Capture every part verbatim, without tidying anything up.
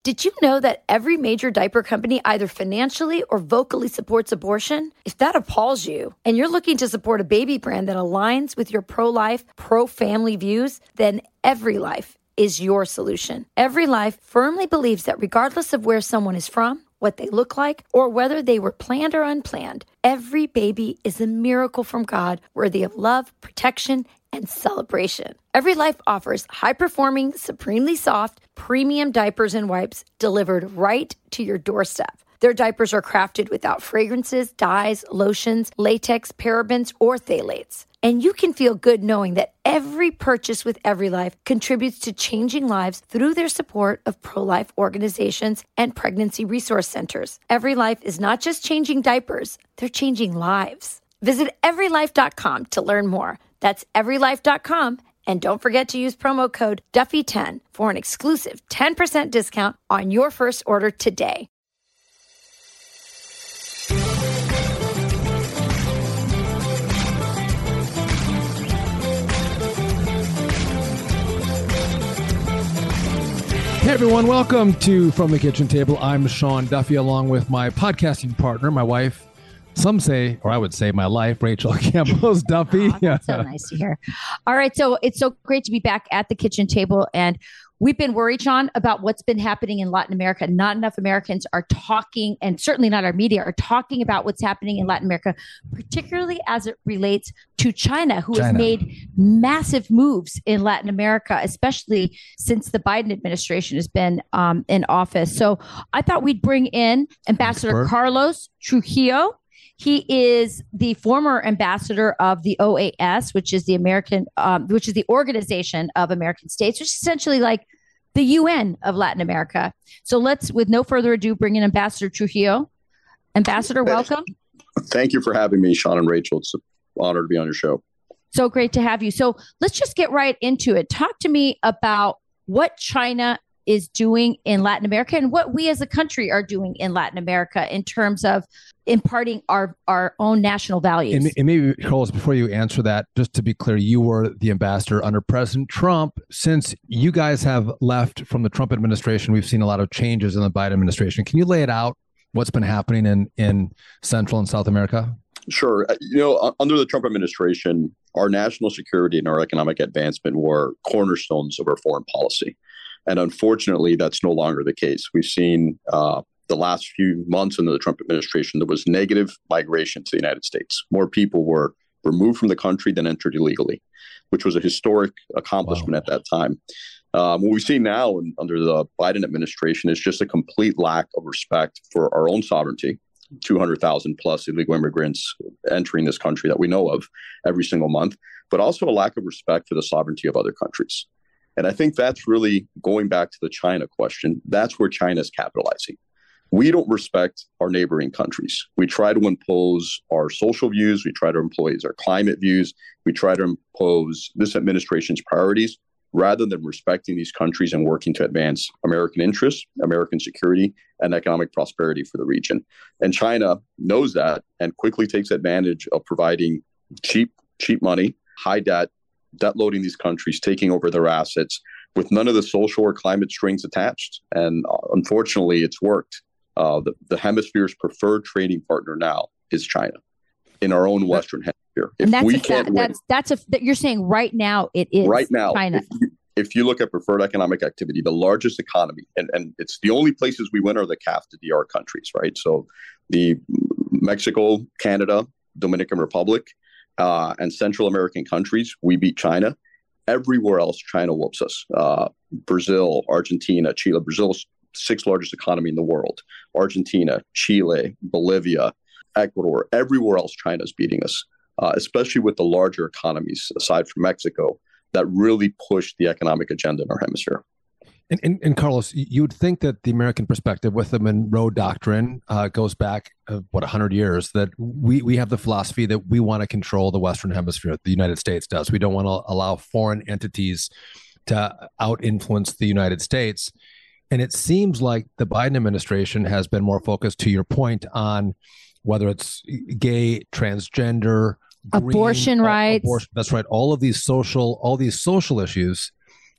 Did you know that every major diaper company either financially or vocally supports abortion? If that appalls you and you're looking to support a baby brand that aligns with your pro-life, pro-family views, then EveryLife is your solution. EveryLife firmly believes that regardless of where someone is from, what they look like, or whether they were planned or unplanned, every baby is a miracle from God worthy of love, protection, and celebration. EveryLife offers high-performing, supremely soft, premium diapers and wipes delivered right to your doorstep. Their diapers are crafted without fragrances, dyes, lotions, latex, parabens, or phthalates. And you can feel good knowing that every purchase with EveryLife contributes to changing lives through their support of pro-life organizations and pregnancy resource centers. EveryLife is not just changing diapers, they're changing lives. Visit every life dot com to learn more. That's every life dot com. And don't forget to use promo code Duffy ten for an exclusive ten percent discount on your first order today. Hey everyone, welcome to From the Kitchen Table. I'm Sean Duffy along with my podcasting partner, my wife, some say, or I would say my life, Rachel Campos Duffy. Oh, that's so nice to hear. All right, so it's so great to be back at the kitchen table. And we've been worried, Sean, about what's been happening in Latin America. Not enough Americans are talking, and certainly not our media, are talking about what's happening in Latin America, particularly as it relates to China, who China. has made massive moves in Latin America, especially since the Biden administration has been um, in office. So I thought we'd bring in Ambassador Expert. Carlos Trujillo. He is the former ambassador of the O A S, which is the American, um, which is the Organization of American States, which is essentially like the U N of Latin America. So let's, with no further ado, bring in Ambassador Trujillo. Ambassador, welcome. Thank you for having me, Sean and Rachel. It's an honor to be on your show. So great to have you. So let's just get right into it. Talk to me about what China is doing in Latin America and what we as a country are doing in Latin America in terms of imparting our, our own national values. And, and maybe, Carlos, before you answer that, just to be clear, you were the ambassador under President Trump. Since you guys have left from the Trump administration, we've seen a lot of changes in the Biden administration. Can you lay it out, what's been happening in, in Central and South America? Sure. You know, under the Trump administration, our national security and our economic advancement were cornerstones of our foreign policy. And unfortunately, that's no longer the case. We've seen uh, the last few months under the Trump administration, there was negative migration to the United States. More people were removed from the country than entered illegally, which was a historic accomplishment wow. at that time. Um, what we see now in, under the Biden administration is just a complete lack of respect for our own sovereignty. two hundred thousand plus illegal immigrants entering this country that we know of every single month, but also a lack of respect for the sovereignty of other countries. And I think that's really going back to the China question. That's where China is capitalizing. We don't respect our neighboring countries. We try to impose our social views. We try to impose our climate views. We try to impose this administration's priorities rather than respecting these countries and working to advance American interests, American security, and economic prosperity for the region. And China knows that and quickly takes advantage of providing cheap, cheap money, high debt, debt loading these countries, taking over their assets with none of the social or climate strings attached. And uh, unfortunately, it's worked. Uh, the, the hemisphere's preferred trading partner now is China in our own Western hemisphere. If and that's we a, can't that, win, that's that's a that you're saying right now it is right now, China. If you, if you look at preferred economic activity, the largest economy, and, and it's the only places we win are the C A F T A D R countries, right? So the Mexico, Canada, Dominican Republic, uh, and Central American countries, we beat China. Everywhere else, China whoops us. Uh, Brazil, Argentina, Chile. Brazil's sixth largest economy in the world. Argentina, Chile, Bolivia, Ecuador, everywhere else China's beating us, uh, especially with the larger economies, aside from Mexico, that really push the economic agenda in our hemisphere. And, and, and Carlos, you would think that the American perspective with the Monroe Doctrine uh, goes back, uh, what, one hundred years, that we, we have the philosophy that we want to control the Western Hemisphere. The United States does. We don't want to allow foreign entities to out-influence the United States. And it seems like the Biden administration has been more focused, to your point, on whether it's gay, transgender, abortion green, rights. Abortion, that's right. All of these social, all these social issues.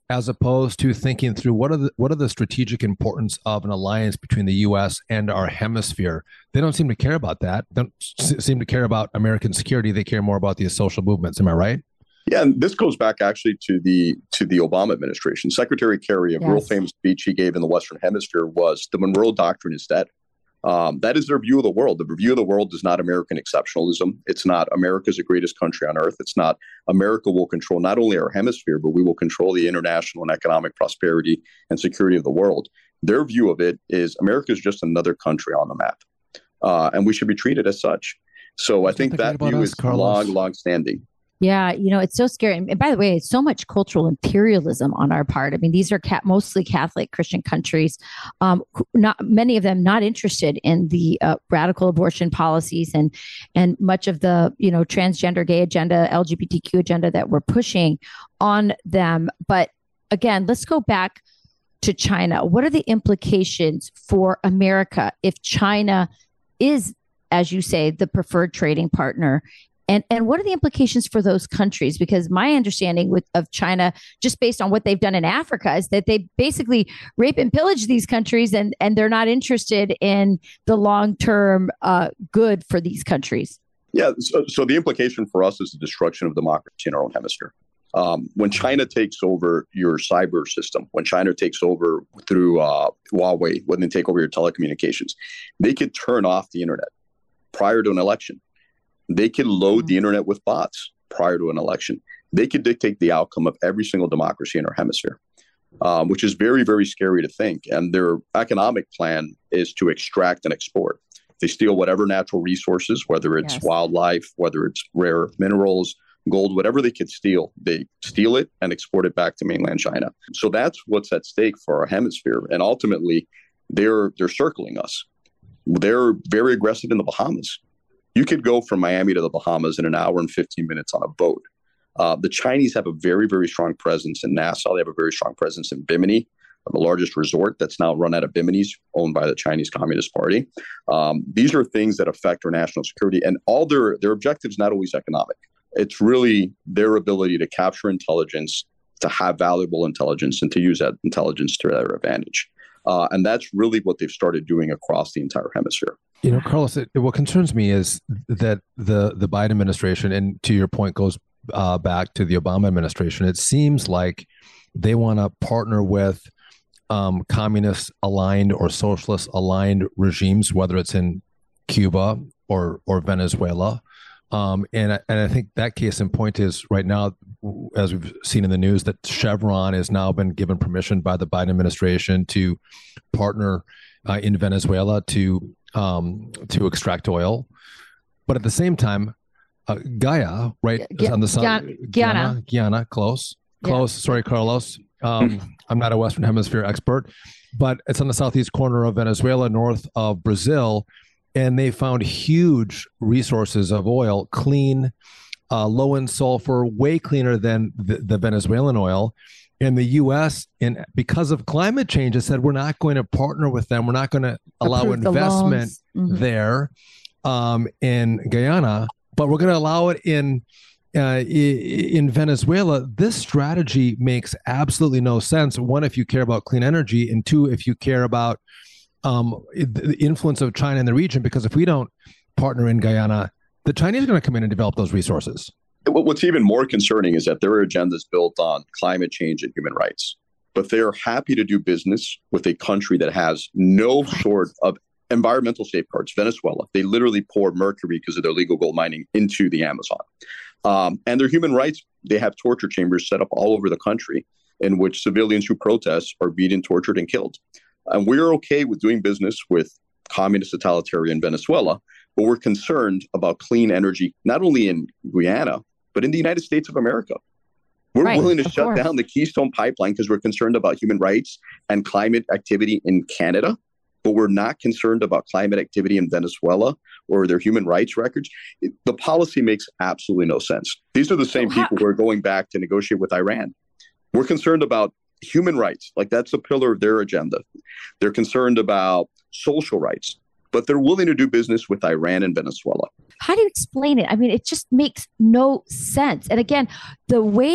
as opposed to thinking through what are the what are the strategic importance of an alliance between the U S and our hemisphere. They don't seem to care about that. They don't s- seem to care about American security. They care more about these social movements. Am I right? Yeah, and this goes back actually to the to the Obama administration. Secretary Kerry, a yes. real famous speech he gave in the Western Hemisphere was the Monroe Doctrine is dead. Um, that is their view of the world. The view of the world is not American exceptionalism. It's not America's the greatest country on earth. It's not America will control not only our hemisphere, but we will control the international and economic prosperity and security of the world. Their view of it is America is just another country on the map, uh, and we should be treated as such. So I think that view us, is Carlos. long, long standing. Yeah, you know, it's so scary. And by the way, it's so much cultural imperialism on our part. I mean, these are ca- mostly Catholic Christian countries, um, not many of them not interested in the uh, radical abortion policies and and much of the, you know, transgender, gay agenda, L G B T Q agenda that we're pushing on them. But again, let's go back to China. What are the implications for America if China is, as you say, the preferred trading partner? And and what are the implications for those countries? Because my understanding with of China, just based on what they've done in Africa, is that they basically rape and pillage these countries, and, and they're not interested in the long-term uh, good for these countries. Yeah, so, so the implication for us is the destruction of democracy in our own hemisphere. Um, when China takes over your cyber system, when China takes over through uh, Huawei, when they take over your telecommunications, they could turn off the internet prior to an election. They could load the internet with bots prior to an election. They could dictate the outcome of every single democracy in our hemisphere, um, which is very, very scary to think. And their economic plan is to extract and export. They steal whatever natural resources, whether it's yes. wildlife, whether it's rare earth minerals, gold, whatever they could steal, they steal it and export it back to mainland China. So that's what's at stake for our hemisphere. And ultimately, they're they're circling us. They're very aggressive in the Bahamas. You could go from Miami to the Bahamas in an hour and fifteen minutes on a boat. Uh, the Chinese have a very, very strong presence in Nassau. They have a very strong presence in Bimini, the largest resort that's now run out of Bimini's, owned by the Chinese Communist Party. Um, these are things that affect our national security, and all their, their objectives not always economic. It's really their ability to capture intelligence, to have valuable intelligence, and to use that intelligence to their advantage. Uh, and that's really what they've started doing across the entire hemisphere. You know, Carlos, it, what concerns me is that the the Biden administration, and to your point, goes uh, back to the Obama administration. It seems like they want to partner with um, communist aligned or socialist aligned regimes, whether it's in Cuba or or Venezuela. Um, and, I, and I think that case in point is right now, as we've seen in the news, that Chevron has now been given permission by the Biden administration to partner uh, in Venezuela to um, to extract oil. But at the same time, uh, Gaia, right, G- on the south, Guyana. Guyana, Guyana, close, close. Yeah. Sorry, Carlos. Um, I'm not a Western Hemisphere expert, but it's on the southeast corner of Venezuela, north of Brazil. And they found huge resources of oil, clean, uh, low in sulfur, way cleaner than the, the Venezuelan oil. And the U S, in because of climate change, has said we're not going to partner with them. We're not going to allow Approve investment the mm-hmm. there um, in Guyana, but we're going to allow it in uh, in Venezuela. This strategy makes absolutely no sense. One, if you care about clean energy, and two, if you care about Um, the influence of China in the region, because if we don't partner in Guyana, the Chinese are going to come in and develop those resources. What's even more concerning is that their agenda is built on climate change and human rights, but they are happy to do business with a country that has no sort of environmental safeguards. Venezuela, they literally pour mercury because of their illegal gold mining into the Amazon. Um, and their human rights, they have torture chambers set up all over the country in which civilians who protest are beaten, tortured, and killed. And we're okay with doing business with communist totalitarian Venezuela, but we're concerned about clean energy, not only in Guyana, but in the United States of America. We're right, willing to shut course. down the Keystone Pipeline because we're concerned about human rights and climate activity in Canada, but we're not concerned about climate activity in Venezuela or their human rights records. It, the policy makes absolutely no sense. These are the same so how- people who are going back to negotiate with Iran. We're concerned about human rights, like that's a pillar of their agenda. They're concerned about social rights, but they're willing to do business with Iran and Venezuela. How do you explain it? I mean, it just makes no sense. And again, the way that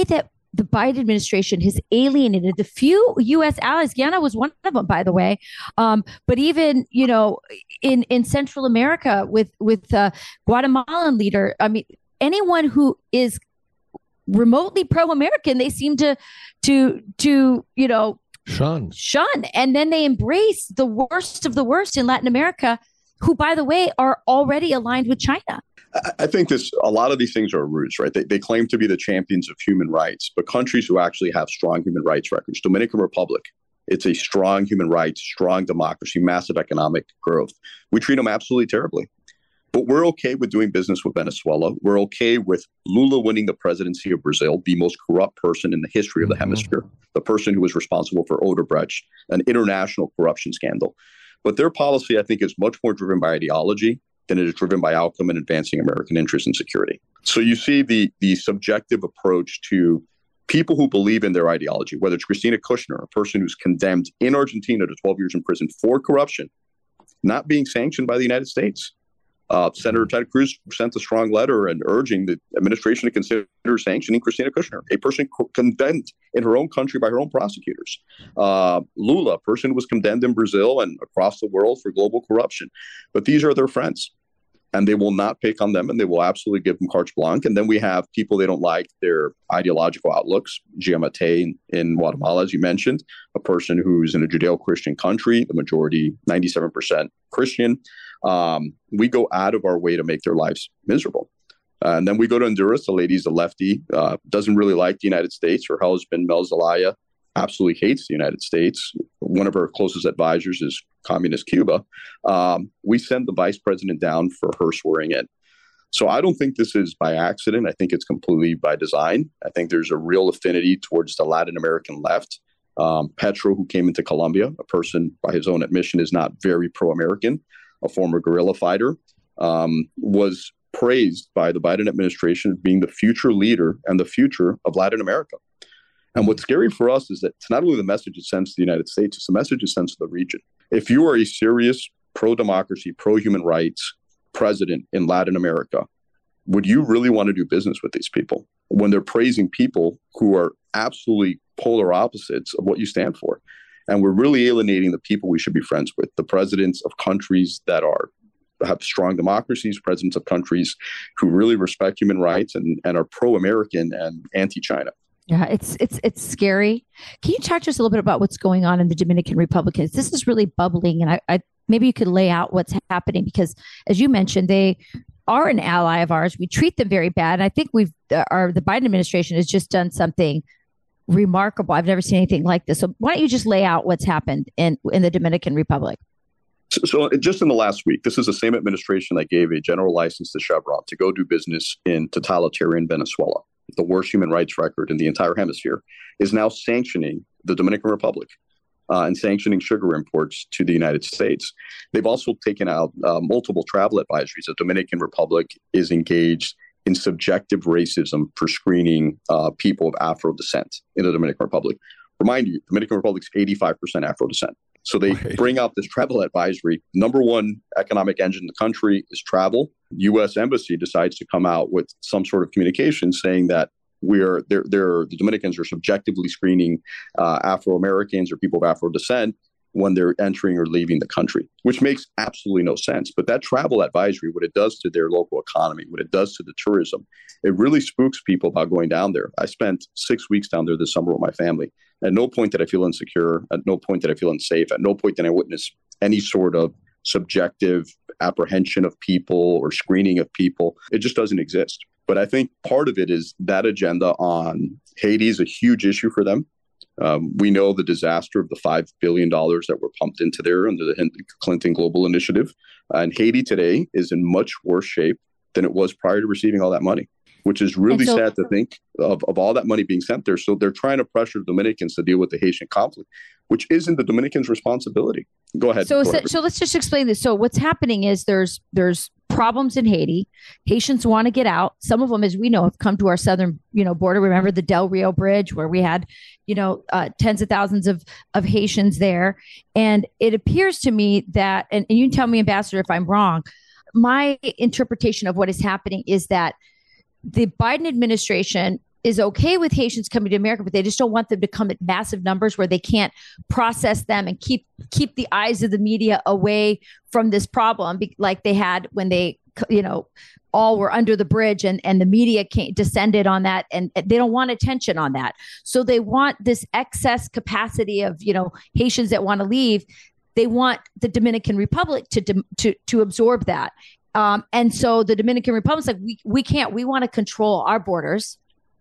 the Biden administration has alienated the few U S allies. Guyana was one of them, by the way. Um, but even, you know, in, in Central America with, with uh, Guatemalan leader, I mean, anyone who is remotely pro-American, they seem to, to, to, you know, shun, shun. And then they embrace the worst of the worst in Latin America, who, by the way, are already aligned with China. I think this, a lot of these things are ruse, right? They, they claim to be the champions of human rights, but countries who actually have strong human rights records, Dominican Republic, it's a strong human rights, strong democracy, massive economic growth. We treat them absolutely terribly. But we're okay with doing business with Venezuela. We're okay with Lula winning the presidency of Brazil, the most corrupt person in the history of the mm-hmm. hemisphere, the person who was responsible for Odebrecht, an international corruption scandal. But their policy, I think, is much more driven by ideology than it is driven by outcome and advancing American interests and security. So you see the, the subjective approach to people who believe in their ideology, whether it's Cristina Kirchner, a person who's condemned in Argentina to twelve years in prison for corruption, not being sanctioned by the United States. Uh, Senator Ted Cruz sent a strong letter and urging the administration to consider sanctioning Cristina Kirchner, a person co- condemned in her own country by her own prosecutors. Uh, Lula, a person who was condemned in Brazil and across the world for global corruption. But these are their friends, and they will not pick on them, and they will absolutely give them carte blanche. And then we have people they don't like, their ideological outlooks. Giammattei in, in Guatemala, as you mentioned, a person who's in a Judeo-Christian country, the majority, ninety-seven percent Christian. Um, we go out of our way to make their lives miserable. Uh, and then we go to Honduras. The lady's a lefty, uh, doesn't really like the United States. Her husband, Mel Zelaya, absolutely hates the United States. One of her closest advisors is Communist Cuba. Um, we send the vice president down for her swearing in. So I don't think this is by accident. I think it's completely by design. I think there's a real affinity towards the Latin American left. Um, Petro, who came into Colombia, a person by his own admission is not very pro-American, a former guerrilla fighter, um, was praised by the Biden administration as being the future leader and the future of Latin America. And what's scary for us is that it's not only the message it sends to the United States, it's the message it sends to the region. If you are a serious pro-democracy, pro-human rights president in Latin America, would you really want to do business with these people when they're praising people who are absolutely polar opposites of what you stand for? And we're really alienating the people we should be friends with, the presidents of countries that are have strong democracies, presidents of countries who really respect human rights and, and are pro-American and anti-China. Yeah, it's it's it's scary. Can you talk to us a little bit about what's going on in the Dominican Republic? This is really bubbling, and I, I maybe you could lay out what's happening because, as you mentioned, they are an ally of ours. We treat them very bad, and I think we've our the Biden administration has just done something remarkable. I've never seen anything like this. So why don't you just lay out what's happened in in the Dominican Republic? So, so just in the last week, this is the same administration that gave a general license to Chevron to go do business in totalitarian Venezuela, the worst human rights record in the entire hemisphere, is now sanctioning the Dominican Republic uh, and sanctioning sugar imports to the United States. They've also taken out uh, multiple travel advisories. The Dominican Republic is engaged in subjective racism for screening uh, people of Afro descent in the Dominican Republic. Remind you, Dominican Republic's eighty-five percent Afro descent. So they right. bring out this travel advisory. Number one economic engine in the country is travel. U S Embassy decides to come out with some sort of communication saying that we're they're, they're, the Dominicans are subjectively screening uh, Afro-Americans or people of Afro descent when they're entering or leaving the country, which makes absolutely no sense. But that travel advisory, what it does to their local economy, what it does to the tourism, it really spooks people about going down there. I spent six weeks down there this summer with my family. At no point did I feel insecure. At no point did I feel unsafe. At no point did I witness any sort of subjective apprehension of people or screening of people. It just doesn't exist. But I think part of it is that agenda on Haiti is a huge issue for them. Um, we know the disaster of the five billion dollars that were pumped into there under the Clinton Global Initiative. And Haiti today is in much worse shape than it was prior to receiving all that money, which is really so, sad to think of, of all that money being sent there. So they're trying to pressure the Dominicans to deal with the Haitian conflict, which isn't the Dominicans' responsibility. Go ahead. So, go so, ahead. so let's just explain this. So what's happening is there's there's problems in Haiti. Haitians want to get out. Some of them, as we know, have come to our southern, you know, border. Remember the Del Rio Bridge where we had, you know, uh, tens of thousands of, of Haitians there. And it appears to me that, and, and you can tell me, Ambassador, if I'm wrong, my interpretation of what is happening is that the Biden administration is okay with Haitians coming to America, but they just don't want them to come at massive numbers where they can't process them and keep keep the eyes of the media away from this problem, like they had when they, you know, all were under the bridge and, and the media came, descended on that, and they don't want attention on that. So they want this excess capacity of, you know, Haitians that want to leave. They want the Dominican Republic to to to absorb that. Um, and so the Dominican Republic's like, we, we can't, we want to control our borders.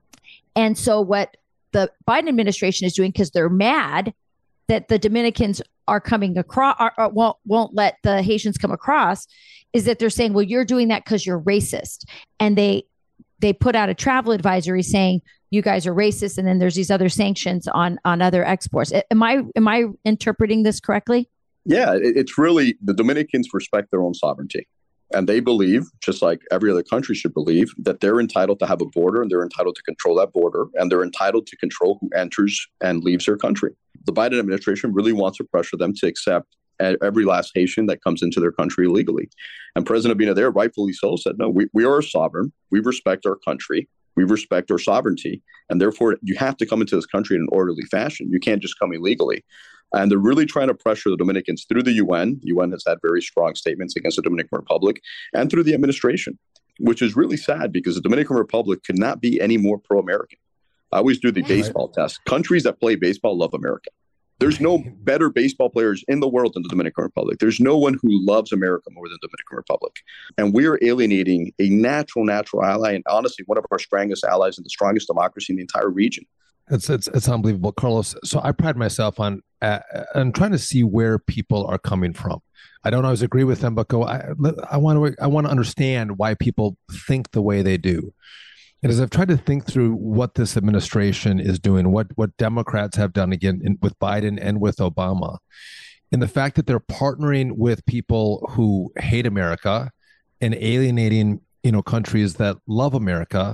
And so what the Biden administration is doing, because they're mad that the Dominicans are coming across, are, are, won't, won't let the Haitians come across, is that they're saying, well, you're doing that because you're racist. And they they put out a travel advisory saying, you guys are racist. And then there's these other sanctions on on other exports. Am I am I interpreting this correctly? Yeah, it, it's really, the Dominicans respect their own sovereignty. And they believe, just like every other country should believe, that they're entitled to have a border and they're entitled to control that border and they're entitled to control who enters and leaves their country. The Biden administration really wants to pressure them to accept every last Haitian that comes into their country illegally. And President Abinader, rightfully so, said, no, we, we are sovereign. We respect our country. We respect our sovereignty. And therefore, you have to come into this country in an orderly fashion. You can't just come illegally. And they're really trying to pressure the Dominicans through the U N. U N has had very strong statements against the Dominican Republic, and through the administration, which is really sad because the Dominican Republic could not be any more pro-American. I always do the baseball test. Countries that play baseball love America. There's no better baseball players in the world than the Dominican Republic. There's no one who loves America more than the Dominican Republic. And we are alienating a natural, natural ally, and honestly, one of our strongest allies and the strongest democracy in the entire region. It's it's it's unbelievable, Carlos. So I pride myself on uh, on trying to see where people are coming from. I don't always agree with them, but go. I, I want to I want to understand why people think the way they do. And as I've tried to think through what this administration is doing, what what Democrats have done again in, with Biden and with Obama, and the fact that they're partnering with people who hate America and alienating, you know, countries that love America,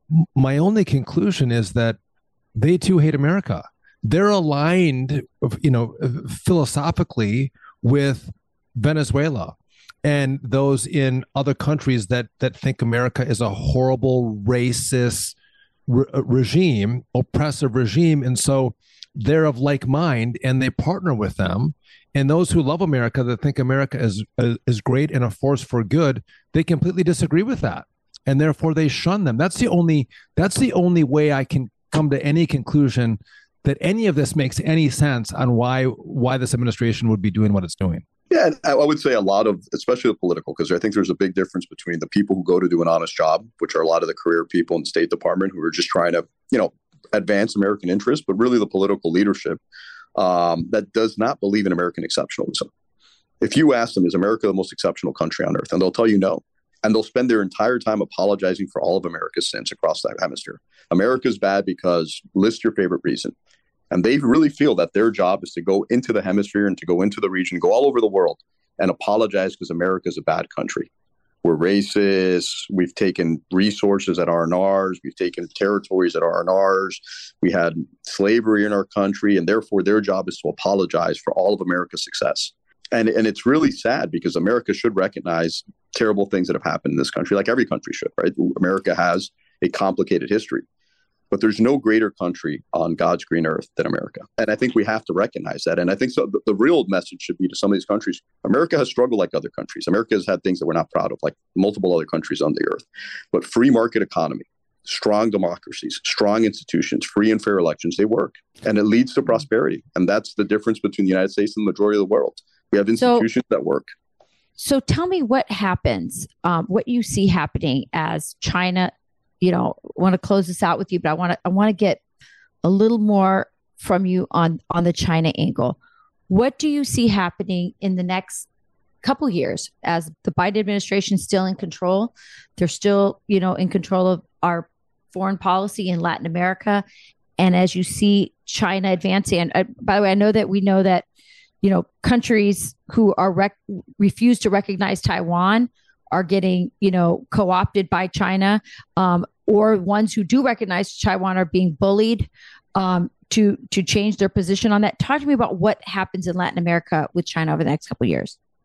my only conclusion is that they too hate America. They're aligned, you know, philosophically with Venezuela and those in other countries that that think America is a horrible, racist re- regime, oppressive regime. And so they're of like mind and they partner with them. And those who love America, that think America is, is great and a force for good, they completely disagree with that. And therefore they shun them. That's the only, that's the only way I can come to any conclusion that any of this makes any sense on why why this administration would be doing what it's doing. Yeah, I would say a lot of, especially the political, because I think there's a big difference between the people who go to do an honest job, which are a lot of the career people in the State Department who are just trying to, you know, advance American interests, but really the political leadership um, that does not believe in American exceptionalism. If you ask them, is America the most exceptional country on earth? And they'll tell you no. And they'll spend their entire time apologizing for all of America's sins across that hemisphere. America's bad because list your favorite reason. And they really feel that their job is to go into the hemisphere and to go into the region, go all over the world and apologize because America is a bad country. We're racist. We've taken resources that aren't ours. We've taken territories that aren't ours. We had slavery in our country. And therefore, their job is to apologize for all of America's success. And, and it's really sad because America should recognize terrible things that have happened in this country, like every country should, right? America has a complicated history, but there's no greater country on God's green earth than America. And I think we have to recognize that. And I think so. The, the real message should be to some of these countries, America has struggled like other countries. America has had things that we're not proud of, like multiple other countries on the earth. But free market economy, strong democracies, strong institutions, free and fair elections, they work. And it leads to prosperity. And that's the difference between the United States and the majority of the world. We have institutions so, that work. So tell me what happens, um, what you see happening as China, you know, I want to close this out with you, but I want to I want to get a little more from you on, on the China angle. What do you see happening in the next couple of years as the Biden administration is still in control? They're still, you know, in control of our foreign policy in Latin America. And as you see China advancing, and uh, by the way, I know that we know that, you know, countries who are rec- refuse to recognize Taiwan are getting, you know, co-opted by China, um, or ones who do recognize Taiwan are being bullied um, to to change their position on that. Talk to me about what happens in Latin America with China over the next couple of years.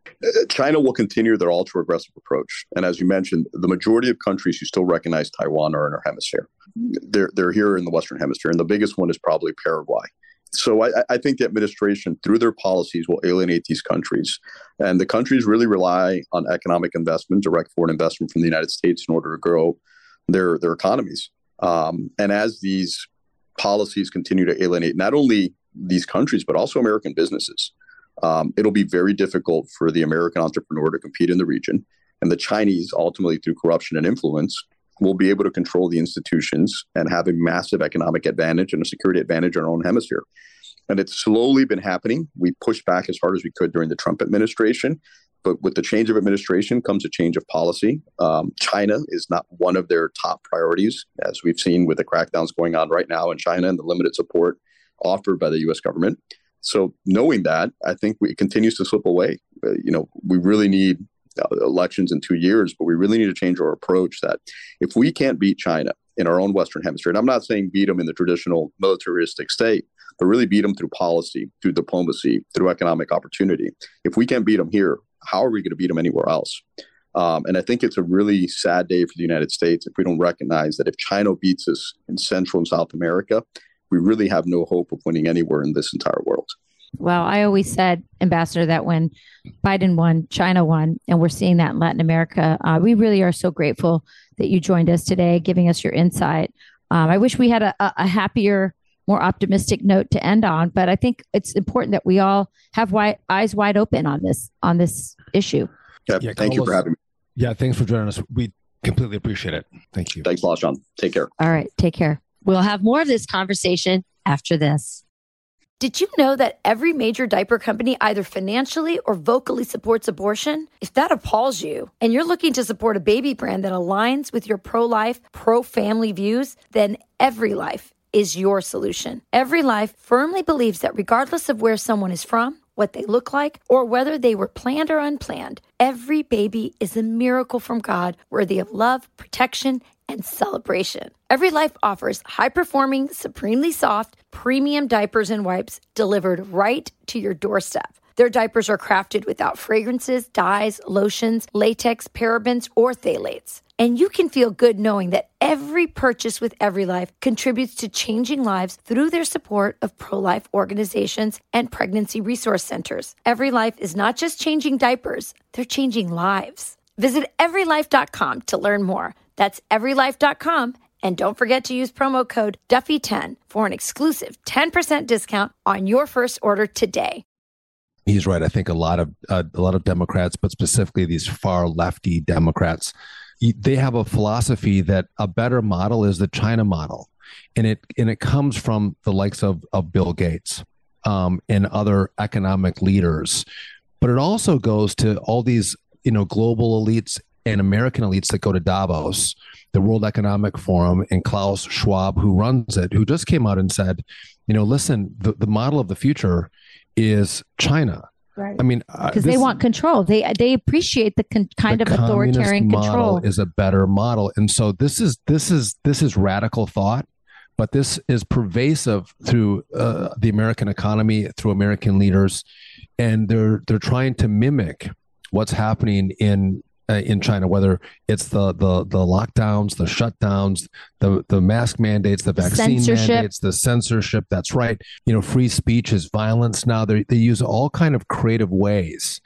China will continue their ultra aggressive approach. And as you mentioned, the majority of countries who still recognize Taiwan are in our hemisphere. They're, they're here in the Western Hemisphere. And the biggest one is probably Paraguay. So I, I think the administration, through their policies, will alienate these countries. And the countries really rely on economic investment, direct foreign investment from the United States in order to grow their, their economies. Um, and as these policies continue to alienate not only these countries, but also American businesses, um, it'll be very difficult for the American entrepreneur to compete in the region. And the Chinese, ultimately through corruption and influence, will be able to control the institutions and have a massive economic advantage and a security advantage in our own hemisphere. And it's slowly been happening. We pushed back as hard as we could during the Trump administration. But with the change of administration comes a change of policy. Um, China is not one of their top priorities, as we've seen with the crackdowns going on right now in China and the limited support offered by the U S government. So knowing that, I think we, it continues to slip away. Uh, you know, we really need uh, elections in two years, but we really need to change our approach that if we can't beat China in our own Western hemisphere, and I'm not saying beat them in the traditional militaristic state, but really beat them through policy, through diplomacy, through economic opportunity. If we can't beat them here, how are we going to beat them anywhere else? Um, and I think it's a really sad day for the United States if we don't recognize that if China beats us in Central and South America, we really have no hope of winning anywhere in this entire world. Well, I always said, Ambassador, that when Biden won, China won, and we're seeing that in Latin America. Uh, we really are so grateful that you joined us today, giving us your insight. Um, I wish we had a, a happier, more optimistic note to end on, but I think it's important that we all have wide, eyes wide open on this on this issue. Yeah, yeah, thank Carlos, you for having me. Yeah, thanks for joining us. We completely appreciate it. Thank you. Thanks a lot, Sean. Take care. All right, take care. We'll have more of this conversation after this. Did you know that every major diaper company either financially or vocally supports abortion? If that appalls you and you're looking to support a baby brand that aligns with your pro-life, pro-family views, then EveryLife is your solution. EveryLife firmly believes that regardless of where someone is from, what they look like, or whether they were planned or unplanned, every baby is a miracle from God, worthy of love, protection, and celebration. EveryLife offers high-performing, supremely soft, premium diapers and wipes delivered right to your doorstep. Their diapers are crafted without fragrances, dyes, lotions, latex, parabens, or phthalates. And you can feel good knowing that every purchase with EveryLife contributes to changing lives through their support of pro-life organizations and pregnancy resource centers. EveryLife is not just changing diapers, they're changing lives. Visit every life dot com to learn more. That's every life dot com. And don't forget to use promo code Duffy ten for an exclusive ten percent discount on your first order today. He's right. I think a lot of uh, a lot of Democrats, but specifically these far lefty Democrats, they have a philosophy that a better model is the China model, and it and it comes from the likes of of Bill Gates um, and other economic leaders, but it also goes to all these you know global elites and American elites that go to Davos, the World Economic Forum, and Klaus Schwab, who runs it, who just came out and said, you know, listen, the, the model of the future is China. Right. I mean, because uh, they want control. They they appreciate the con- kind the of authoritarian model control. Is a better model, and so this is this is this is radical thought, but this is pervasive through uh, the American economy, through American leaders, and they're they're trying to mimic what's happening in. Uh, in China, whether it's the the the lockdowns, the shutdowns, the the mask mandates, the vaccine censorship. mandates, the censorship. That's right. You know, free speech is violence now. They they use all kind of creative ways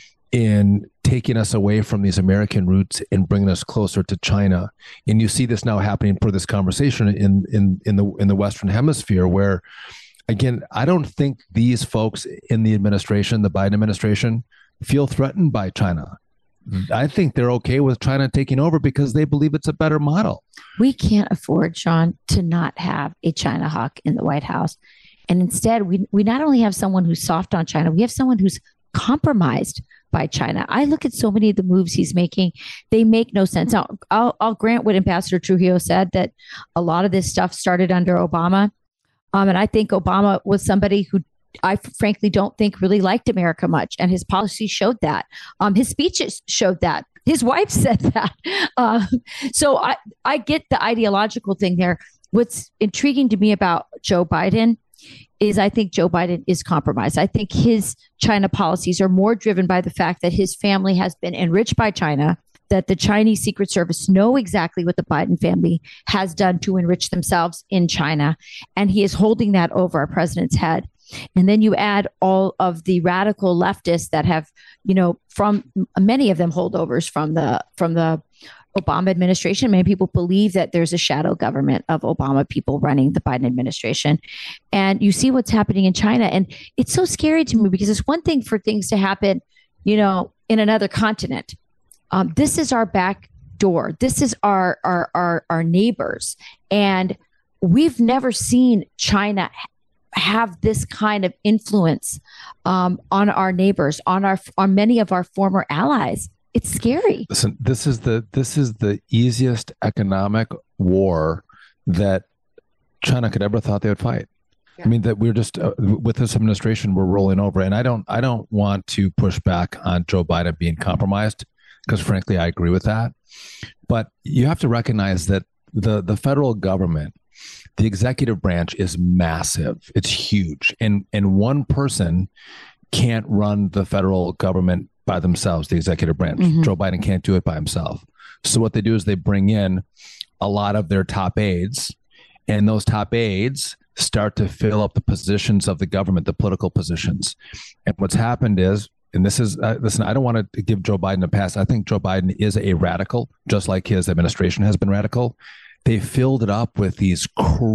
in taking us away from these American roots and bringing us closer to China. And you see this now happening for this conversation in in in the in the Western Hemisphere, where again, I don't think these folks in the administration, the Biden administration, feel threatened by China. I think they're okay with China taking over because they believe it's a better model. We can't afford, Sean, to not have a China hawk in the White House. And instead, we, we not only have someone who's soft on China, we have someone who's compromised by China. I look at so many of the moves he's making. They make no sense. Now, I'll, I'll grant what Ambassador Trujillo said, that a lot of this stuff started under Obama. Um, and I think Obama was somebody who I frankly don't think really liked America much. And his policies showed that. Um, his speeches showed that. His wife said that. Uh, so I, I get the ideological thing there. What's intriguing to me about Joe Biden is I think Joe Biden is compromised. I think his China policies are more driven by the fact that his family has been enriched by China, that the Chinese Secret Service know exactly what the Biden family has done to enrich themselves in China. And he is holding that over our president's head. And then you add all of the radical leftists that have, you know, from many of them holdovers from the from the Obama administration. Many people believe that there's a shadow government of Obama people running the Biden administration. And you see what's happening in China. And it's so scary to me because it's one thing for things to happen, you know, in another continent. Um, this is our back door. This is our, our, our, our neighbors. And we've never seen China have this kind of influence um, on our neighbors, on our, on many of our former allies. It's scary. Listen, this is the this is the easiest economic war that China could ever thought they would fight. Yeah. I mean, that we're just uh, with this administration, we're rolling over. And I don't I don't want to push back on Joe Biden being compromised because, frankly, I agree with that. But you have to recognize that the the federal government, the executive branch, is massive. It's huge, and and one person can't run the federal government by themselves, the executive branch. Mm-hmm. Joe Biden can't do it by himself. So what they do is they bring in a lot of their top aides, and those top aides start to fill up the positions of the government, the political positions. And what's happened is, and this is, uh, listen, I don't want to give Joe Biden a pass. I think Joe Biden is a radical, just like his administration has been radical. They filled it up with these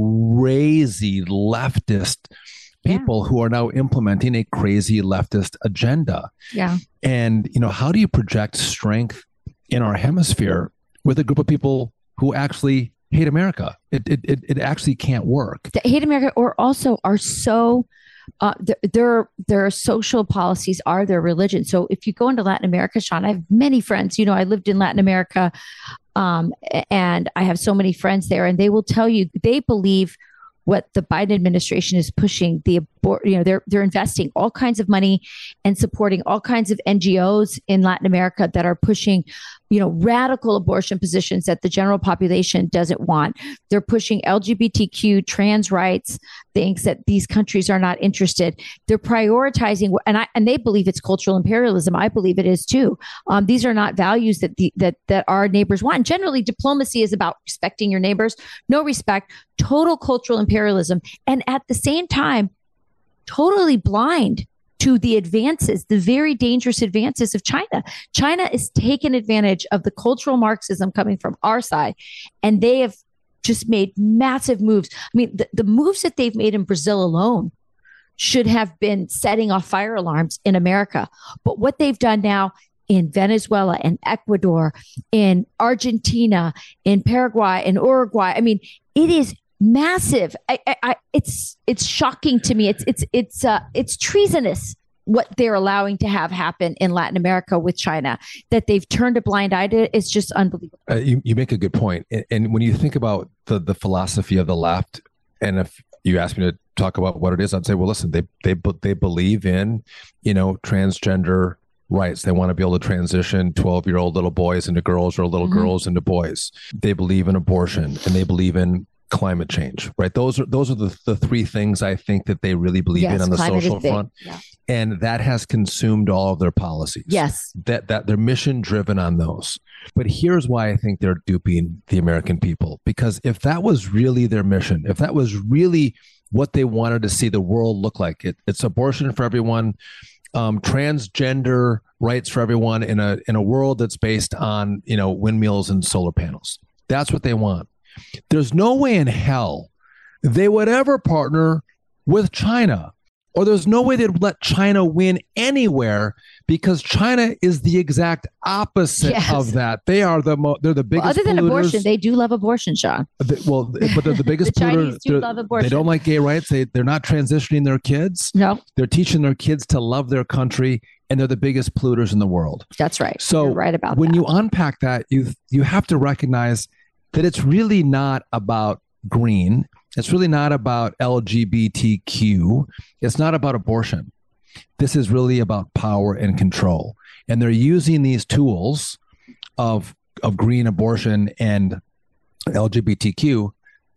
crazy leftist people yeah. who are now implementing a crazy leftist agenda. Yeah. And, you know, how do you project strength in our hemisphere with a group of people who actually hate America? It it it, it actually can't work. They hate America, or also are so uh, their, their their social policies are their religion. So if you go into Latin America, Sean, I have many friends. You know, I lived in Latin America, um, and I have so many friends there, and they will tell you they believe what the Biden administration is pushing. The abort, you know, they're they're investing all kinds of money and supporting all kinds of N G Os in Latin America that are pushing, you know, radical abortion positions that the general population doesn't want. They're pushing L G B T Q, trans rights, things that these countries are not interested. They're prioritizing, and I and they believe it's cultural imperialism. I believe it is too. Um, these are not values that the that that our neighbors want. And generally, diplomacy is about respecting your neighbors. No respect, total cultural imperialism, and at the same time, totally blind to the advances, the very dangerous advances of China. China is taking advantage of the cultural Marxism coming from our side, and they have just made massive moves. I mean, the, the moves that they've made in Brazil alone should have been setting off fire alarms in America. But what they've done now in Venezuela and Ecuador, in Argentina, in Paraguay, in Uruguay, I mean, it is massive. I, I, I, it's it's shocking to me. It's it's it's uh, it's treasonous what they're allowing to have happen in Latin America with China. That they've turned a blind eye to. It's just unbelievable. Uh, you you make a good point. And, and when you think about the the philosophy of the left, and if you ask me to talk about what it is, I'd say, well, listen, they they they believe in, you know, transgender rights. They want to be able to transition twelve-year-old little boys into girls or little mm-hmm. girls into boys. They believe in abortion, and they believe in climate change, right? Those are those are the, the three things I think that they really believe yes, in on the social front. Yeah. And that has consumed all of their policies. Yes. That that they're mission driven on those. But here's why I think they're duping the American people. Because if that was really their mission, if that was really what they wanted to see the world look like, it, it's abortion for everyone, um, transgender rights for everyone in a in a world that's based on, you know, windmills and solar panels. That's what they want. There's no way in hell they would ever partner with China, or there's no way they'd let China win anywhere, because China is the exact opposite yes. of that. They are the mo- they're the biggest. Well, other than polluters. Abortion, they do love abortion, Sean. They, well, but they're the biggest. the polluter. Chinese do love abortion. They don't like gay rights. They they're not transitioning their kids. No, they're teaching their kids to love their country, and they're the biggest polluters in the world. That's right. So You're right about when that. you unpack that, you you have to recognize that it's really not about green. It's really not about L G B T Q. It's not about abortion. This is really about power and control. And they're using these tools of, of green, abortion, and L G B T Q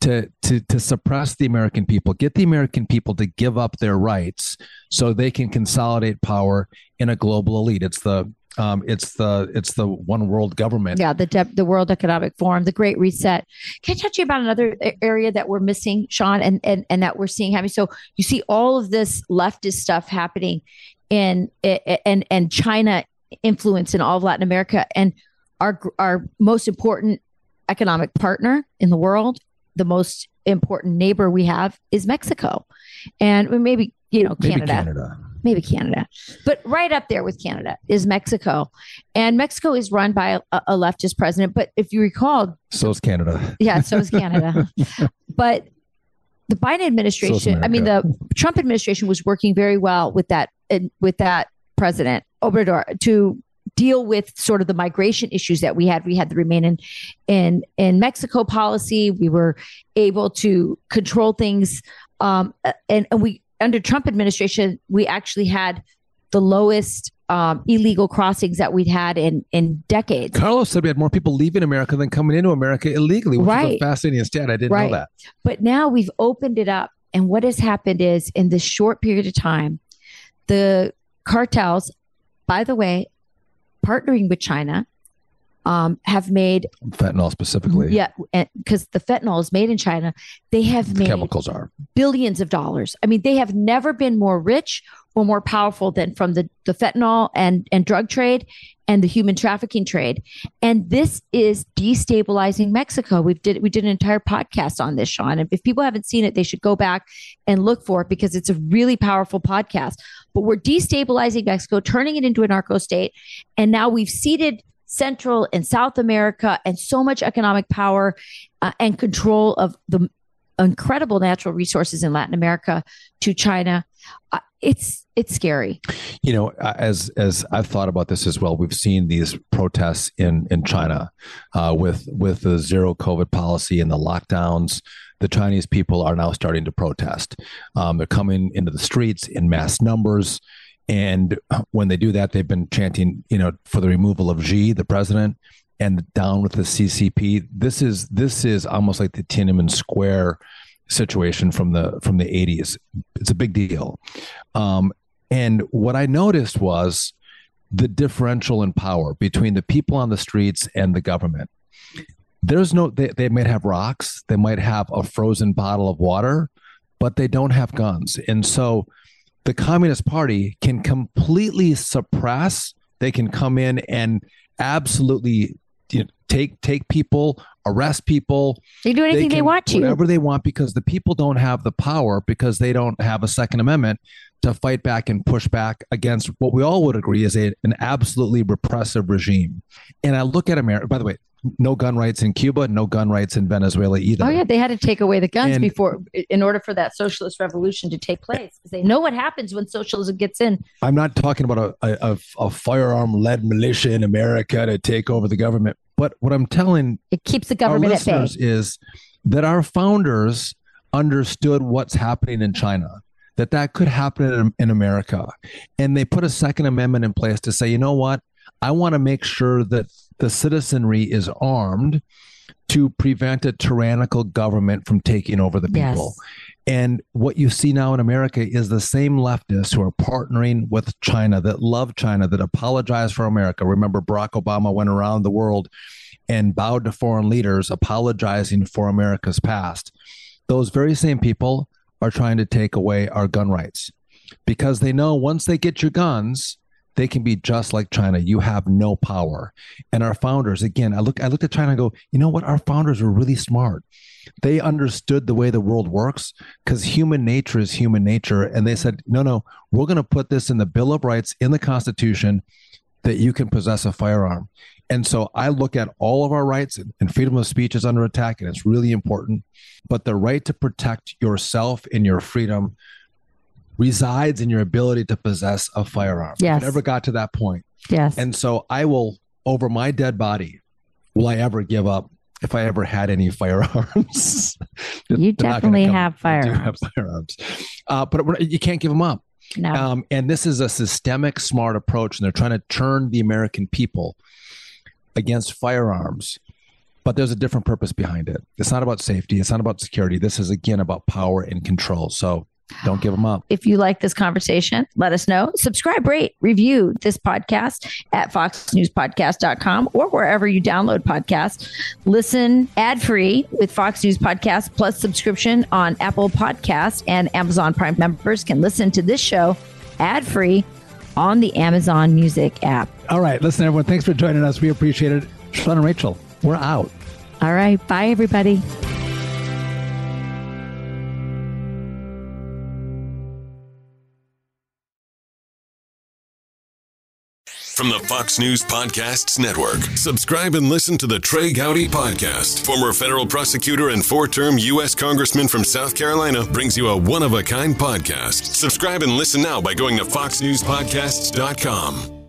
to to to suppress the American people, get the American people to give up their rights so they can consolidate power in a global elite. It's the um, it's the it's the one world government. Yeah, the de- the World Economic Forum, the Great Reset. Can I talk to you about another area that we're missing, Sean, and and and that we're seeing happening? So you see all of this leftist stuff happening in and and China influence in all of Latin America, and our our most important economic partner in the world, the most important neighbor we have is Mexico, and maybe you know Maybe Canada. Canada. Maybe Canada, but right up there with Canada is Mexico. And Mexico is run by a, a leftist president. But if you recall, So is Canada. yeah, so is Canada. But the Biden administration, I mean, the Trump administration was working very well with that, uh, with that president, Obrador, to deal with sort of the migration issues that we had. We had the remain in, in, in Mexico policy. We were able to control things. Um, and, and we, under Trump administration, we actually had the lowest um, illegal crossings that we'd had in, in decades. Carlos said we had more people leaving America than coming into America illegally, which Right. is a fascinating stat. I didn't Right. know that. But now we've opened it up. And what has happened is in this short period of time, the cartels, by the way, partnering with China, um, have made, Fentanyl specifically. yeah, because the fentanyl is made in China. They have The made chemicals are. billions of dollars. I mean, they have never been more rich or more powerful than from the, the fentanyl and, and drug trade and the human trafficking trade. And this is destabilizing Mexico. We've did we did an entire podcast on this, Sean. And if people haven't seen it, they should go back and look for it because it's a really powerful podcast. But we're destabilizing Mexico, turning it into a narco state. And now we've ceded Central and South America and so much economic power uh, and control of the incredible natural resources in Latin America to China. Uh, it's it's scary. You know, as as I've thought about this as well, we've seen these protests in in China uh, with with the zero COVID policy and the lockdowns. The Chinese people are now starting to protest. Um, they're coming into the streets in mass numbers. And when they do that, they've been chanting, you know, for the removal of Xi, the president, and down with the C C P. This is this is almost like the Tiananmen Square situation from the from the eighties. It's a big deal. Um, and what I noticed was the differential in power between the people on the streets and the government. There's no, they, they might have rocks, they might have a frozen bottle of water, but they don't have guns. And so the Communist Party can completely suppress, they can come in and absolutely, you know, take take people, arrest people. They do anything they, can, want to. Whatever they want, because the people don't have the power, because they don't have a Second Amendment to fight back and push back against what we all would agree is a, an absolutely repressive regime. And I look at America, by the way, no gun rights in Cuba, no gun rights in Venezuela either. Oh yeah, they had to take away the guns And- before, in order for that socialist revolution to take place. Because they know what happens when socialism gets in. I'm not talking about a, a, a firearm-led militia in America to take over the government. But what I'm telling It keeps the our government at bay. listeners is that our founders understood what's happening in China, that that could happen in, in America. And they put a Second Amendment in place to say, you know what? I want to make sure that the citizenry is armed to prevent a tyrannical government from taking over the people. Yes. And what you see now in America is the same leftists who are partnering with China, that love China, that apologize for America. Remember, Barack Obama went around the world and bowed to foreign leaders, apologizing for America's past. Those very same people are trying to take away our gun rights because they know once they get your guns, they can be just like China. You have no power. And our founders, again, I look, I looked at China and go, you know what? Our founders were really smart. They understood the way the world works because human nature is human nature. And they said, no, no, we're going to put this in the Bill of Rights, in the Constitution, that you can possess a firearm. And so I look at all of our rights, and freedom of speech is under attack, and it's really important. But the right to protect yourself and your freedom resides in your ability to possess a firearm. Yes. If it ever got to that point. Yes. And so I will, over my dead body, will I ever give up if I ever had any firearms? You They're not gonna definitely come. have I do firearms. have firearms. Uh, but you can't give them up. No. Um, and this is a systemic, smart approach, and they're trying to turn the American people against firearms. but there's a different purpose behind it. It's not about safety. It's not about security. This is, again, about power and control. So don't give them up. If you like this conversation, let us know. Subscribe, rate, review this podcast at fox news podcast dot com or wherever you download podcasts. Listen ad-free with Fox News Podcast plus subscription on Apple Podcasts, and Amazon Prime members can listen to this show ad-free on the Amazon Music app. All right. Listen, everyone, thanks for joining us. We appreciate it. Sean and Rachel, we're out. All right. Bye, everybody. From the Fox News Podcasts Network, subscribe and listen to the Trey Gowdy Podcast. Former federal prosecutor and four-term U S Congressman from South Carolina brings you a one-of-a-kind podcast. Subscribe and listen now by going to fox news podcasts dot com.